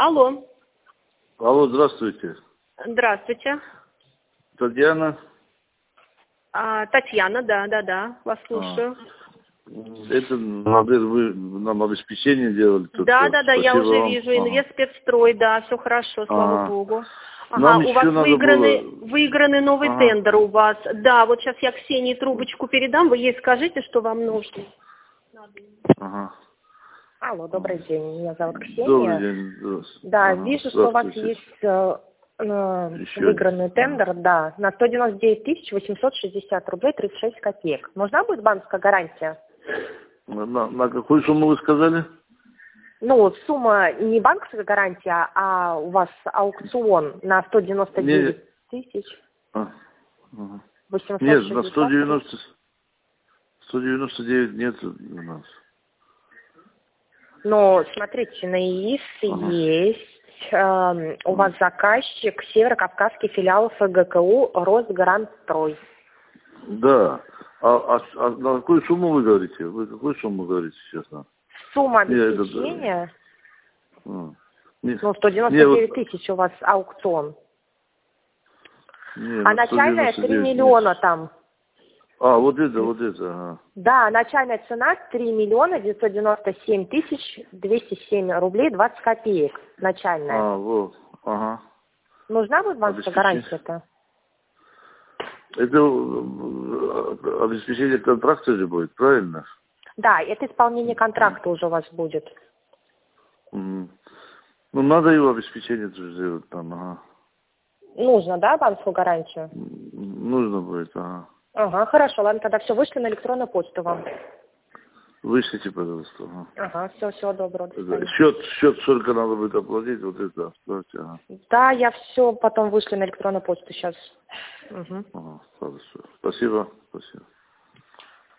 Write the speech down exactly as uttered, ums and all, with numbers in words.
Алло. Алло, здравствуйте. Здравствуйте. Татьяна? А, Татьяна, да, да, да, вас слушаю. А, это, наверное, вы нам обеспечение делали? Да, да, да, я уже вам. вижу. Ага. Инвестспецстрой, да, все хорошо, слава Ага. богу. Ага, Нам у вас еще надо выиграны, было... выиграны новый Ага. тендер у вас. Да, вот сейчас я Ксении трубочку передам, вы ей скажите, что вам нужно. Ага. Алло, добрый день, меня зовут Ксения. Добрый день. Здравствуйте. Да, Ага. вижу, что у вас есть э, э, выигранный тендер, ага. Да, на сто девяносто девять тысяч восемьсот шестьдесят рублей тридцать шесть копеек. Нужна будет банковская гарантия? На, на какую сумму вы сказали? Ну, сумма не банковская гарантия, а у вас аукцион на сто девяносто девять тысяч восемьсот шестьдесят. Нет, на сто девяносто, сто девяносто девять нет у нас. Ну, смотрите, на ИИС ага. есть э, у вас заказчик Северо-Кавказский филиал ФГКУ Росгарантстрой. Да. А, а, а на какую сумму вы говорите? Вы какую сумму говорите сейчас? Сумма обеспечения? Это, нет, ну, сто девяносто девять тысяч вот, у вас аукцион. Нет, а начальная три миллиона нет. Там. А, вот это, вот это. Ага. Да, начальная цена три миллиона девятьсот девяносто семь тысяч двести семь рублей двадцать копеек. Начальная. А, вот. Ага. Нужна будет банковская гарантия-то? Это обеспечение контракта же будет, правильно? Да, это исполнение контракта уже у вас будет. Mm. Ну, надо его обеспечение тоже сделать там, ага. Нужно, да, банковскую гарантию? Нужно будет, ага. Ага, хорошо, ладно, тогда все, вышлю на электронную почту вам. Вышлите, пожалуйста. Ага, ага все, всего доброго. Счет, счет сколько надо будет оплатить, вот это оставьте, ага. Да, я все потом вышлю на электронную почту сейчас. Угу. Ага, хорошо. Спасибо, спасибо.